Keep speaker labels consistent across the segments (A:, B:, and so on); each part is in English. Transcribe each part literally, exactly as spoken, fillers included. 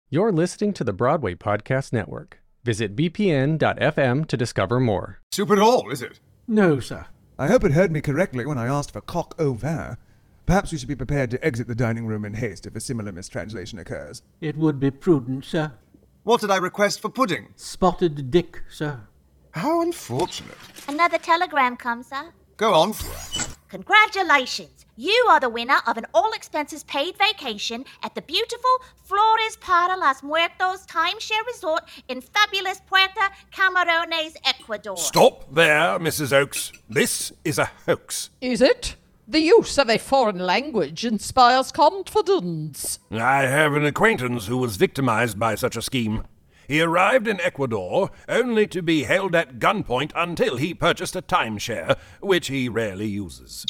A: You're listening to the Broadway Podcast Network. Visit b p n dot f m to discover more.
B: Soup at all, is it?
C: No, sir.
D: I hope it heard me correctly when I asked for coq au vin. Perhaps we should be prepared to exit the dining room in haste if a similar mistranslation occurs.
C: It would be prudent, sir.
B: What did I request for pudding?
C: Spotted dick, sir.
B: How unfortunate.
E: Another telegram comes, sir.
B: Go on.
E: Congratulations! You are the winner of an all-expenses-paid vacation at the beautiful Flores para las Muertos timeshare resort in fabulous Puerto Camarones, Ecuador.
F: Stop there, Missus Oakes. This is a hoax.
G: Is it? The use of a foreign language inspires confidence.
F: I have an acquaintance who was victimized by such a scheme. He arrived in Ecuador only to be held at gunpoint until he purchased a timeshare, which he rarely uses.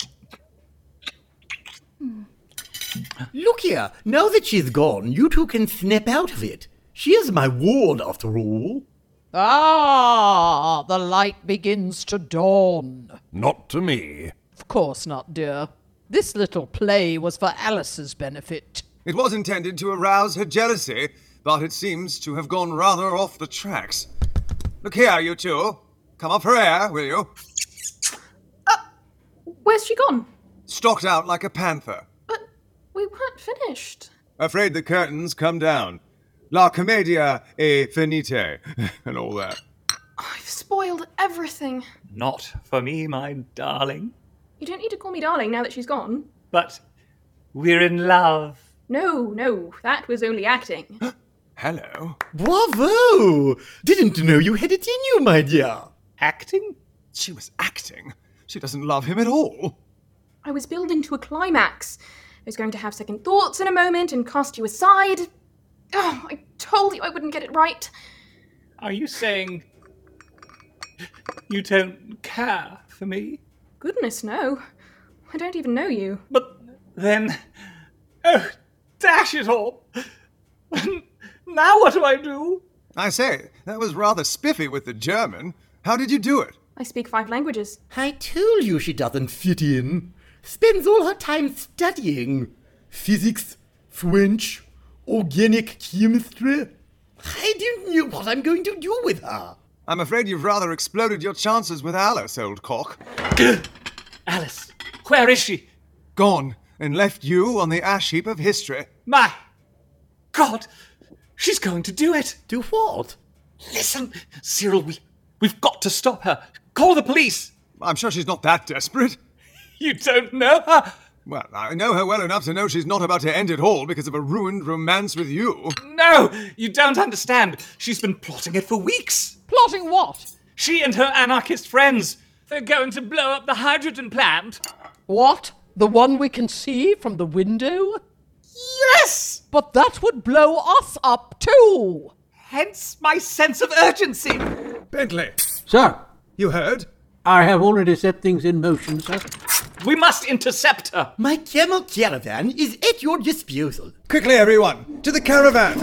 H: Look here, now that she's gone, you two can snap out of it. She is my ward, after all.
G: Ah, the light begins to dawn.
F: Not to me.
G: Of course not, dear. This little play was for Alice's benefit.
B: It was intended to arouse her jealousy, but it seems to have gone rather off the tracks. Look here, you two. Come up for air, will you?
I: Uh, where's she gone?
B: Stalked out like a panther.
I: But we weren't finished.
B: Afraid the curtains come down. La commedia è finite, and all that.
I: I've spoiled everything.
J: Not for me, my darling.
I: You don't need to call me darling now that she's gone.
J: But we're in love.
I: No, no, that was only acting.
B: Hello.
H: Bravo! Didn't know you had it in you, my dear.
J: Acting?
B: She was acting. She doesn't love him at all.
I: I was building to a climax. I was going to have second thoughts in a moment and cast you aside. Oh, I told you I wouldn't get it right.
J: Are you saying you don't care for me?
I: Goodness, no. I don't even know you.
J: But then... Oh, dash it all! Now what do I do?
B: I say, that was rather spiffy with the German. How did you do it?
I: I speak five languages.
H: I told you she doesn't fit in. Spends all her time studying. Physics, French, organic chemistry. I don't know what I'm going to do with her.
B: I'm afraid you've rather exploded your chances with Alice, old cock.
J: Alice, where is she?
B: Gone, and left you on the ash heap of history.
J: My God, she's going to do it.
H: Do what?
J: Listen, Cyril, we, we've got to stop her. Call the police.
B: I'm sure she's not that desperate.
J: You don't know her?
B: Well, I know her well enough to know she's not about to end it all because of a ruined romance with you.
J: No, you don't understand. She's been plotting it for weeks.
G: Plotting what?
J: She and her anarchist friends. They're going to blow up the hydrogen plant.
G: What? The one we can see from the window?
J: Yes!
G: But that would blow us up too.
J: Hence my sense of urgency.
B: Bentley.
C: Sir,
B: You heard?
C: I have already set things in motion, sir.
J: We must intercept her.
H: My camel caravan is at your disposal.
B: Quickly, everyone, to the caravan!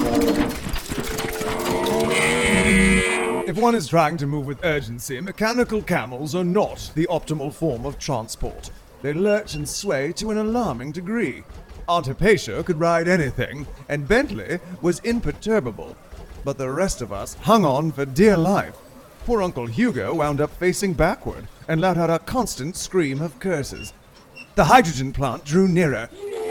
B: If one is trying to move with urgency, mechanical camels are not the optimal form of transport. They lurch and sway to an alarming degree. Aunt Hypatia could ride anything, and Bentley was imperturbable. But the rest of us hung on for dear life. Poor Uncle Hugo wound up facing backward and let out a constant scream of curses. The hydrogen plant drew nearer.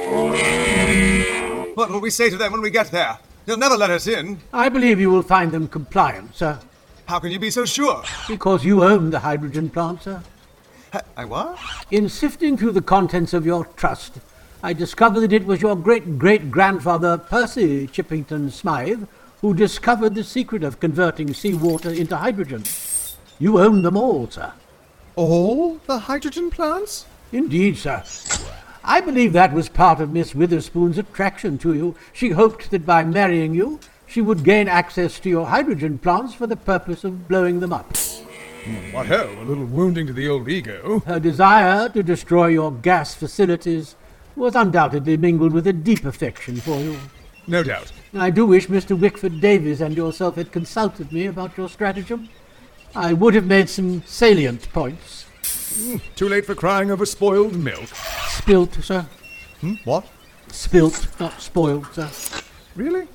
B: What will we say to them when we get there? They'll never let us in.
C: I believe you will find them compliant, sir.
B: How can you be so sure?
C: Because you own the hydrogen plant, sir.
B: Ha- I what?
C: In sifting through the contents of your trust, I discovered that it was your great-great-grandfather, Percy Chippington Smythe, who discovered the secret of converting seawater into hydrogen. You own them all, sir.
B: All the hydrogen plants?
C: Indeed, sir. I believe that was part of Miss Witherspoon's attraction to you. She hoped that by marrying you, she would gain access to your hydrogen plants for the purpose of blowing them up.
B: What ho, a little wounding to the old ego.
C: Her desire to destroy your gas facilities was undoubtedly mingled with a deep affection for you.
B: No doubt.
C: I do wish Mister Wickford Davies and yourself had consulted me about your stratagem. I would have made some salient points.
B: Mm, too late for crying over spoiled milk.
C: Spilt, sir.
B: Hmm? What?
C: Spilt, not spoiled, sir.
B: Really?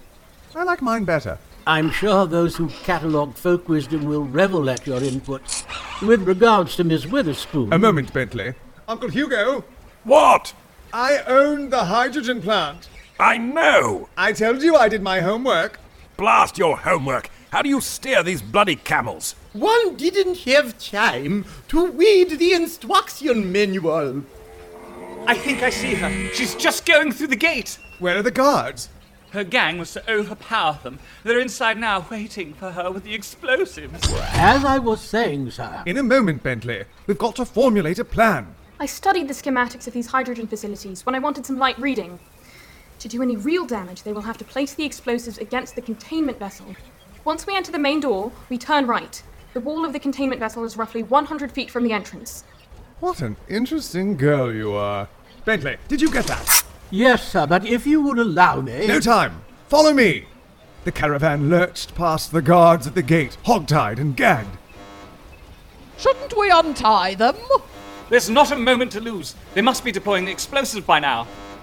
B: I like mine better.
C: I'm sure those who catalogue folk wisdom will revel at your input. With regards to Miss Witherspoon...
B: A moment, Bentley. Uncle Hugo!
F: What?
B: I own the hydrogen plant.
F: I know!
B: I told you I did my homework.
F: Blast your homework! How do you steer these bloody camels?
H: One didn't have time to read the instruction manual.
J: I think I see her. She's just going through the gate.
B: Where are the guards?
J: Her gang was to overpower them. They're inside now, waiting for her with the explosives.
C: As I was saying, sir...
B: In a moment, Bentley. We've got to formulate a plan.
I: I studied the schematics of these hydrogen facilities when I wanted some light reading. To do any real damage, they will have to place the explosives against the containment vessel. Once we enter the main door, we turn right. The wall of the containment vessel is roughly one hundred feet from the entrance.
B: What an interesting girl you are. Bentley, did you get that?
C: Yes, sir, but if you would allow me...
B: No time! Follow me! The caravan lurched past the guards at the gate, hogtied and gagged.
G: Shouldn't we untie them?
J: There's not a moment to lose. They must be deploying the explosives by now.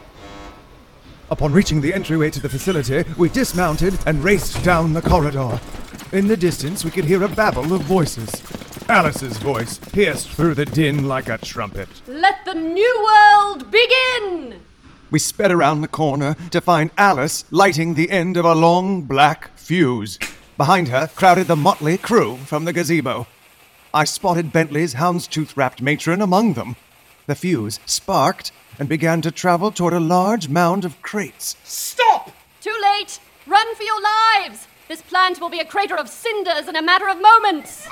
B: Upon reaching the entryway to the facility, we dismounted and raced down the corridor. In the distance, we could hear a babble of voices. Alice's voice pierced through the din like a trumpet.
K: Let the new world begin!
B: We sped around the corner to find Alice lighting the end of a long black fuse. Behind her crowded the motley crew from the gazebo. I spotted Bentley's houndstooth-wrapped matron among them. The fuse sparked and began to travel toward a large mound of crates.
J: Stop!
K: Too late! Run for your lives! This plant will be a crater of cinders in a matter of moments!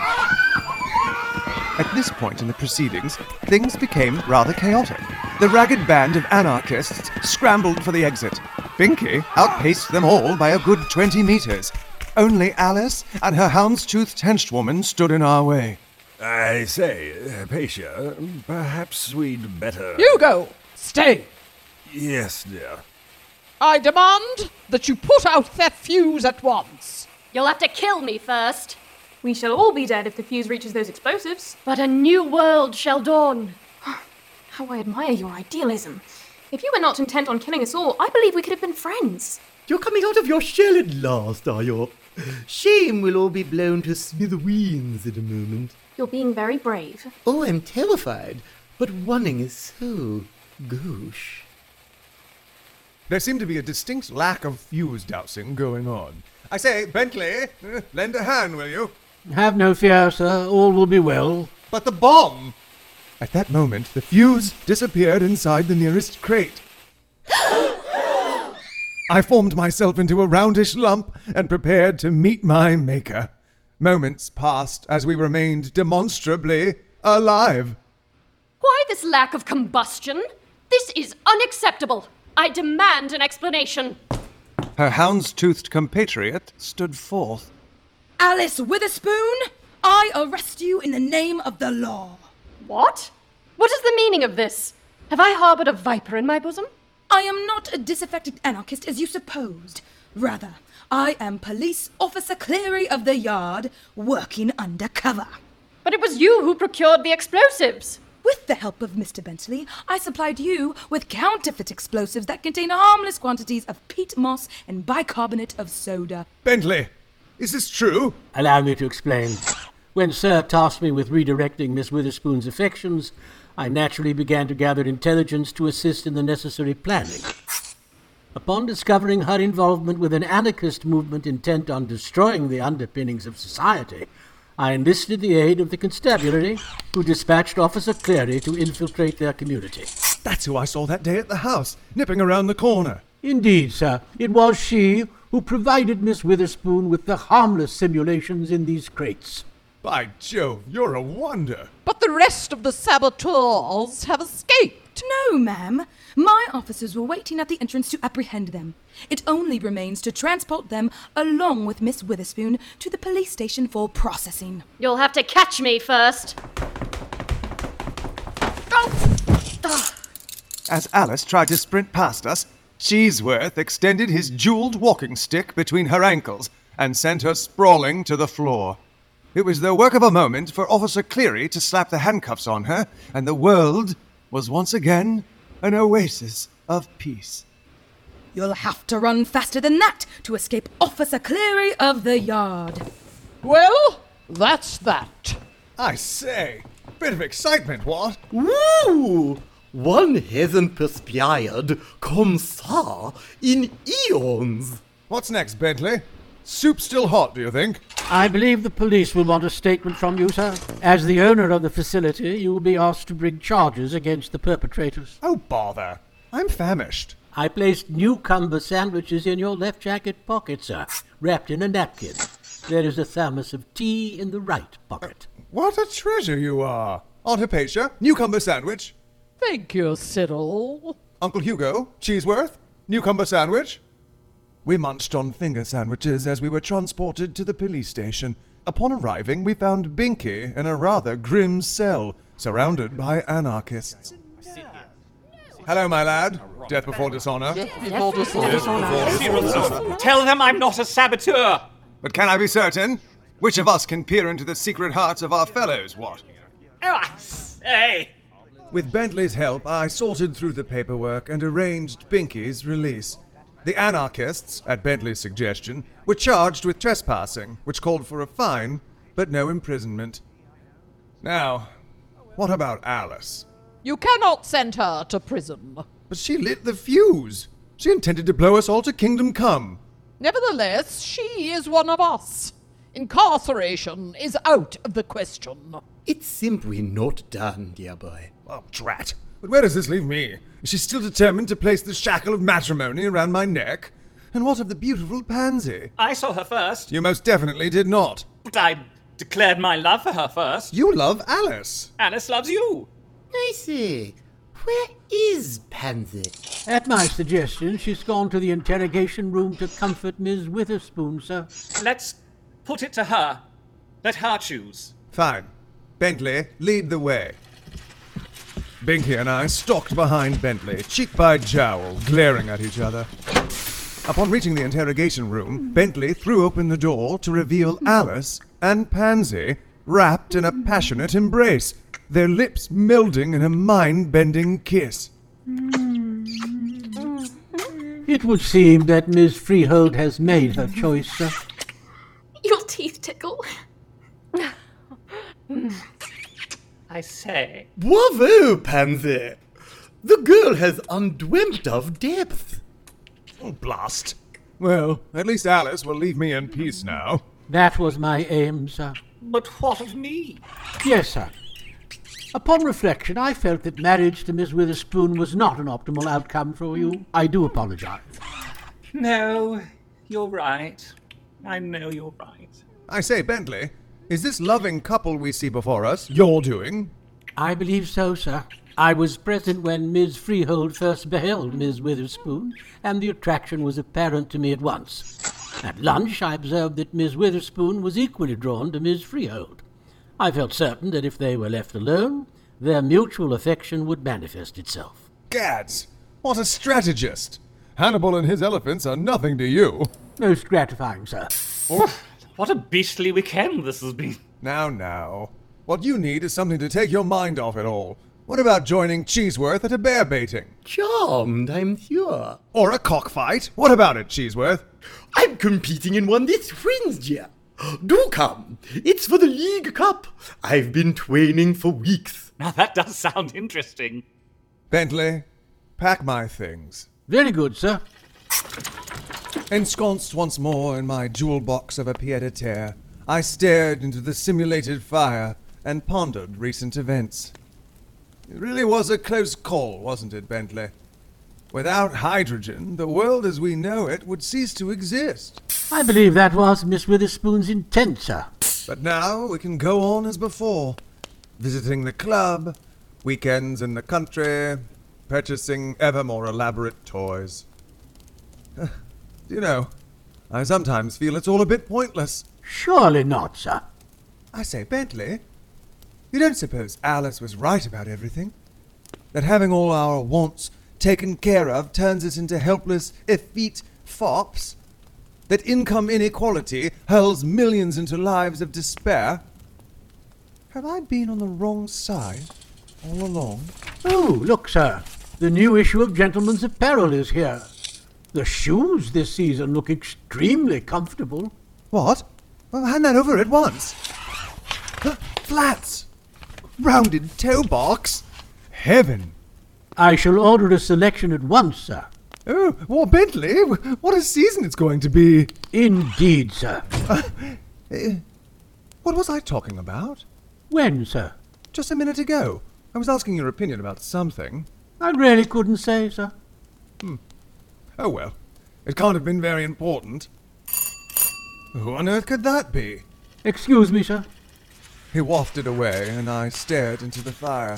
B: At this point in the proceedings, things became rather chaotic. The ragged band of anarchists scrambled for the exit. Binky outpaced them all by a good twenty meters. Only Alice and her houndstoothed henchwoman stood in our way.
F: I say, Pacia, perhaps we'd better...
G: Hugo, stay!
F: Yes, dear.
G: I demand that you put out that fuse at once.
K: You'll have to kill me first.
I: We shall all be dead if the fuse reaches those explosives.
K: But a new world shall dawn.
I: How I admire your idealism. If you were not intent on killing us all, I believe we could have been friends.
H: You're coming out of your shell at last, are you? Shame we'll all be blown to smithereens in a moment.
I: You're being very brave.
H: Oh, I'm terrified, but running is so gauche.
B: There seemed to be a distinct lack of fuse dousing going on. I say, Bentley, uh, lend a hand, will you?
C: Have no fear, sir. All will be well.
B: But the bomb! At that moment, the fuse disappeared inside the nearest crate. I formed myself into a roundish lump and prepared to meet my maker. Moments passed as we remained demonstrably alive.
K: Why this lack of combustion? This is unacceptable. I demand an explanation.
B: Her houndstoothed compatriot stood forth.
L: Alice Witherspoon, I arrest you in the name of the law.
K: What? What is the meaning of this? Have I harbored a viper in my bosom?
L: I am not a disaffected anarchist as you supposed. Rather, I am Police Officer Cleary of the Yard, working undercover.
K: But it was you who procured the explosives.
L: With the help of Mister Bentley, I supplied you with counterfeit explosives that contain harmless quantities of peat moss and bicarbonate of soda.
B: Bentley, is this true?
C: Allow me to explain. When Sir tasked me with redirecting Miss Witherspoon's affections, I naturally began to gather intelligence to assist in the necessary planning. Upon discovering her involvement with an anarchist movement intent on destroying the underpinnings of society, I enlisted the aid of the constabulary, who dispatched Officer Cleary to infiltrate their community.
B: That's who I saw that day at the house, nipping around the corner.
C: Indeed, sir. It was she who provided Miss Witherspoon with the harmless simulations in these crates.
B: By Jove, you're a wonder.
G: But the rest of the saboteurs have escaped.
L: No, ma'am. My officers were waiting at the entrance to apprehend them. It only remains to transport them, along with Miss Witherspoon, to the police station for processing.
K: You'll have to catch me first.
B: As Alice tried to sprint past us, Cheeseworth extended his jeweled walking stick between her ankles and sent her sprawling to the floor. It was the work of a moment for Officer Cleary to slap the handcuffs on her, and the world was once again an oasis of peace.
L: You'll have to run faster than that to escape Officer Cleary of the yard.
G: Well, that's that.
B: I say, bit of excitement, what?
H: Woo! One hasn't perspired comme ça in eons.
B: What's next, Bentley? Soup still hot, do you think?
C: I believe the police will want a statement from you, sir. As the owner of the facility, you will be asked to bring charges against the perpetrators.
B: Oh, bother. I'm famished.
C: I placed newcumber sandwiches in your left jacket pocket, sir, wrapped in a napkin. There is a thermos of tea in the right pocket.
B: Uh, what a treasure you are. Aunt Hypatia, newcumber sandwich.
G: Thank you, Cyril.
B: Uncle Hugo, Cheeseworth, newcumber sandwich. We munched on finger sandwiches as we were transported to the police station. Upon arriving, we found Binky in a rather grim cell, surrounded by anarchists. Hello, my lad. Death before dishonor.
G: Death before dishonor.
J: Tell them I'm not a saboteur.
B: But can I be certain? Which of us can peer into the secret hearts of our fellows, what?
J: Oh, I say.
B: With Bentley's help, I sorted through the paperwork and arranged Binky's release. The anarchists, at Bentley's suggestion, were charged with trespassing, which called for a fine, but no imprisonment. Now, what about Alice?
G: You cannot send her to prison.
B: But she lit the fuse. She intended to blow us all to kingdom come.
G: Nevertheless, she is one of us. Incarceration is out of the question.
H: It's simply not done, dear boy.
B: Oh, drat. But where does this leave me? Is she still determined to place the shackle of matrimony around my neck? And what of the beautiful Pansy?
J: I saw her first.
B: You most definitely did not.
J: But I declared my love for her first.
B: You love Alice.
J: Alice loves you.
H: I see. Where is Pansy?
C: At my suggestion, she's gone to the interrogation room to comfort Miss Witherspoon, sir.
J: Let's put it to her. Let her choose.
B: Fine. Bentley, lead the way. Binky and I stalked behind Bentley, cheek by jowl, glaring at each other. Upon reaching the interrogation room, Bentley threw open the door to reveal Alice and Pansy wrapped in a passionate embrace, their lips melding in a mind-bending kiss.
C: It would seem that Miss Freehold has made her choice, sir.
I: Your teeth tickle.
J: I say.
H: Bravo, Pansy! The girl has undreamt of depth.
B: Oh, blast. Well, at least Alice will leave me in peace now.
C: That was my aim, sir.
J: But what of me?
C: Yes, sir. Upon reflection, I felt that marriage to Miss Witherspoon was not an optimal outcome for you. I do apologize.
J: No, you're right. I know you're right.
B: I say, Bentley, is this loving couple we see before us your doing?
C: I believe so, sir. I was present when Miss Freehold first beheld Miss Witherspoon, and the attraction was apparent to me at once. At lunch, I observed that Miss Witherspoon was equally drawn to Miss Freehold. I felt certain that if they were left alone, their mutual affection would manifest itself.
B: Gads! What a strategist! Hannibal and his elephants are nothing to you.
C: Most gratifying, sir.
J: Oh, what a beastly weekend this has been.
B: Now, now. What you need is something to take your mind off it all. What about joining Cheeseworth at a bear baiting?
H: Charmed, I'm sure.
B: Or a cockfight? What about it, Cheeseworth?
H: I'm competing in one this Wednesday. Do come. It's for the League Cup. I've been training for weeks.
J: Now that does sound interesting.
B: Bentley, pack my things.
C: Very good, sir.
B: Ensconced once more in my jewel box of a pied-à-terre, I stared into the simulated fire and pondered recent events. It really was a close call, wasn't it, Bentley? Without hydrogen, the world as we know it would cease to exist.
C: I believe that was Miss Witherspoon's intent, sir.
B: But now we can go on as before, visiting the club, weekends in the country, purchasing ever more elaborate toys. Uh, you know, I sometimes feel it's all a bit pointless.
C: Surely not, sir.
B: I say, Bentley, you don't suppose Alice was right about everything? That having all our wants taken care of turns us into helpless, effete fops? That income inequality hurls millions into lives of despair? Have I been on the wrong side all along?
C: Oh, look, sir. The new issue of Gentleman's Apparel is here. The shoes this season look extremely comfortable.
B: What? Well, hand that over at once. Flats! Rounded toe box! Heaven!
C: I shall order a selection at once, sir.
B: Oh, well, Bentley, what a season it's going to be.
C: Indeed, sir.
B: Uh, uh, what was I talking about?
C: When, sir?
B: Just a minute ago. I was asking your opinion about something.
C: I really couldn't say, sir.
B: Hmm. Oh, well. It can't have been very important. Who on earth could that be?
C: Excuse me, sir.
B: He wafted away, and I stared into the fire.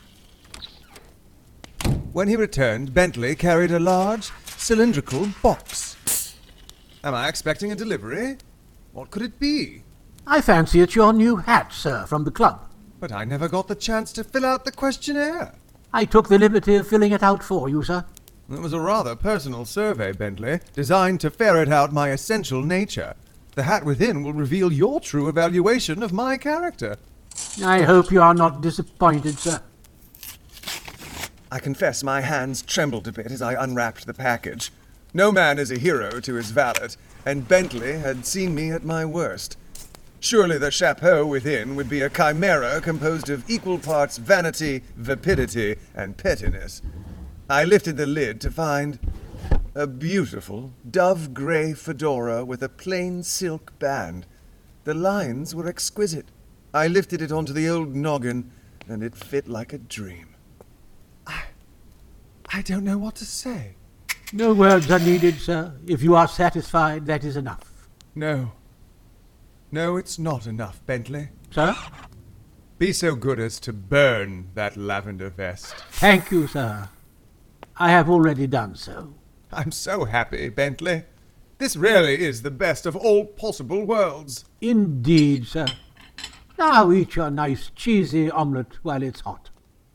B: When he returned, Bentley carried a large, cylindrical box. Am I expecting a delivery? What could it be?
C: I fancy it's your new hat, sir, from the club.
B: But I never got the chance to fill out the questionnaire.
C: I took the liberty of filling it out for you, sir.
B: It was a rather personal survey, Bentley, designed to ferret out my essential nature. The hat within will reveal your true evaluation of my character.
C: I hope you are not disappointed, sir.
B: I confess my hands trembled a bit as I unwrapped the package. No man is a hero to his valet, and Bentley had seen me at my worst. Surely the chapeau within would be a chimera composed of equal parts vanity, vapidity, and pettiness. I lifted the lid to find a beautiful dove-gray fedora with a plain silk band. The lines were exquisite. I lifted it onto the old noggin, and it fit like a dream. I... I don't know what to say.
C: No words are needed, sir. If you are satisfied, that is enough.
B: No. No, it's not enough, Bentley.
C: Sir?
B: Be so good as to burn that lavender vest.
C: Thank you, sir. I have already done so.
B: I'm so happy, Bentley. This really is the best of all possible worlds.
C: Indeed, sir. Now eat your nice cheesy omelette while it's hot.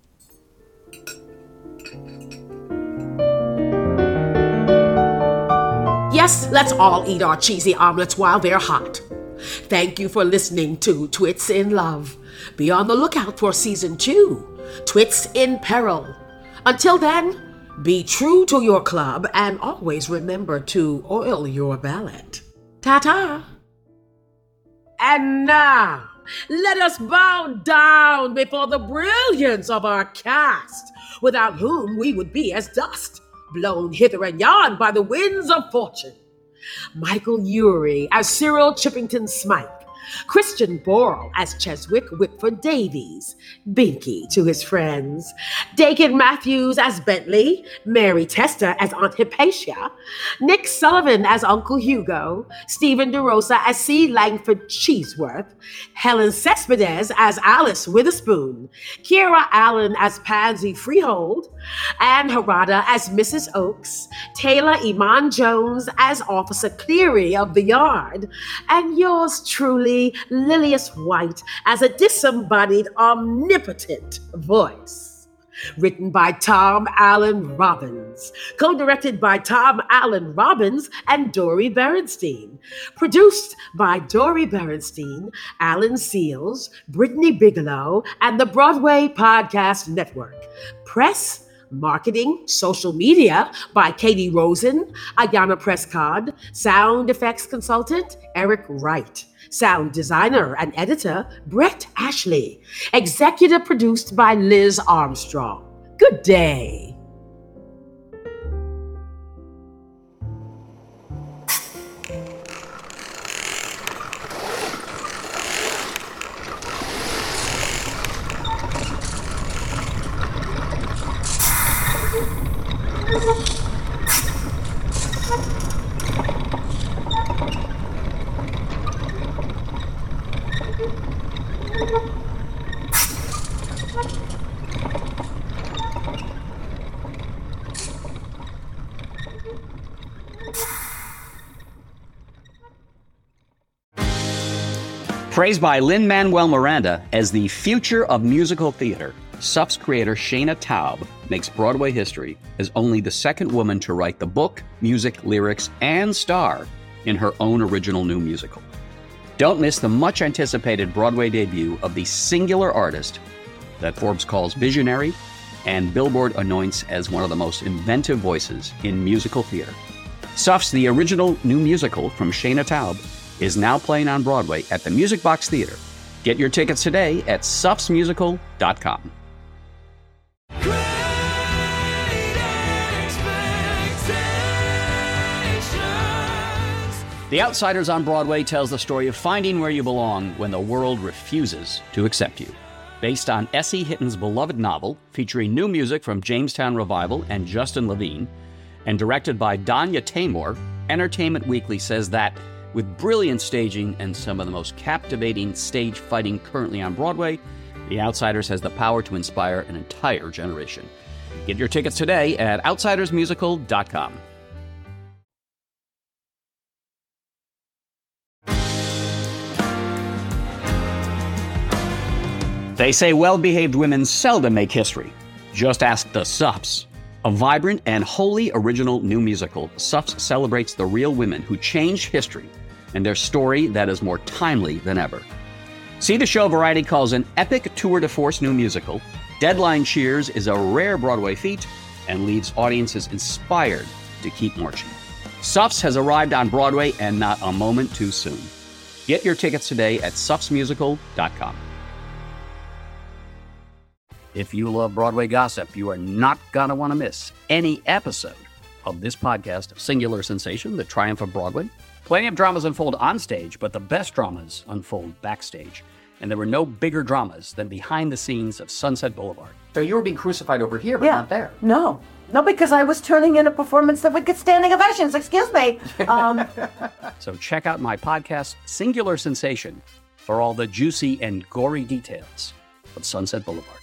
M: Yes, let's all eat our cheesy omelets while they're hot. Thank you for listening to Twits in Love. Be on the lookout for season two, Twits in Peril. Until then, be true to your club and always remember to oil your valet. Ta-ta! And now, let us bow down before the brilliance of our cast, without whom we would be as dust, blown hither and yon by the winds of fortune. Michael Urie as Cyril Chippington Smythe, Christian Borle as Cheswick Whitford Davies, Binky to his friends, Dakin Matthews as Bentley, Mary Testa as Aunt Hypatia, Nick Sullivan as Uncle Hugo, Stephen DeRosa as C. Langford Cheeseworth, Helen Cespedes as Alice Witherspoon, Kira Allen as Pansy Freehold, Anne Harada as Missus Oakes, Taylor Iman Jones as Officer Cleary of the Yard, and yours truly, Lilius White, as a disembodied, omnipotent voice. Written by Tom Allen Robbins. Co-directed by Tom Allen Robbins and Dory Berenstein. Produced by Dory Berenstein, Alan Seals, Brittany Bigelow, and the Broadway Podcast Network. Press, marketing, social media by Katie Rosen, Ayana Prescott, sound effects consultant, Eric Wright. Sound designer and editor, Brett Ashley. Executive produced by Liz Armstrong. Good day.
N: Praised by Lin-Manuel Miranda as the future of musical theater, S U P's creator Shana Taub makes Broadway history as only the second woman to write the book, music, lyrics, and star in her own original new musical. Don't miss the much-anticipated Broadway debut of the singular artist that Forbes calls visionary and Billboard anoints as one of the most inventive voices in musical theater. Suffs, the original new musical from Shayna Taub, is now playing on Broadway at the Music Box Theater. Get your tickets today at suffs musical dot com. The Outsiders on Broadway tells the story of finding where you belong when the world refuses to accept you. Based on Essie Hitton's beloved novel, featuring new music from Jamestown Revival and Justin Levine, and directed by Danya Taymor, Entertainment Weekly says that, with brilliant staging and some of the most captivating stage fighting currently on Broadway, The Outsiders has the power to inspire an entire generation. Get your tickets today at outsiders musical dot com. They say well-behaved women seldom make history. Just ask the Suffs. A vibrant and wholly original new musical, Suffs celebrates the real women who changed history and their story that is more timely than ever. See the show Variety calls an epic tour de force new musical. Deadline cheers is a rare Broadway feat and leaves audiences inspired to keep marching. Suffs has arrived on Broadway and not a moment too soon. Get your tickets today at suffs musical dot com. If you love Broadway gossip, you are not going to want to miss any episode of this podcast of Singular Sensation, The Triumph of Broadway. Plenty of dramas unfold on stage, but the best dramas unfold backstage. And there were no bigger dramas than behind the scenes of Sunset Boulevard. So you were being crucified over here, but
O: yeah.
N: not there.
O: No. No, because I was turning in a performance that would get standing ovations. Excuse me. Um,
N: so check out my podcast, Singular Sensation, for all the juicy and gory details of Sunset Boulevard.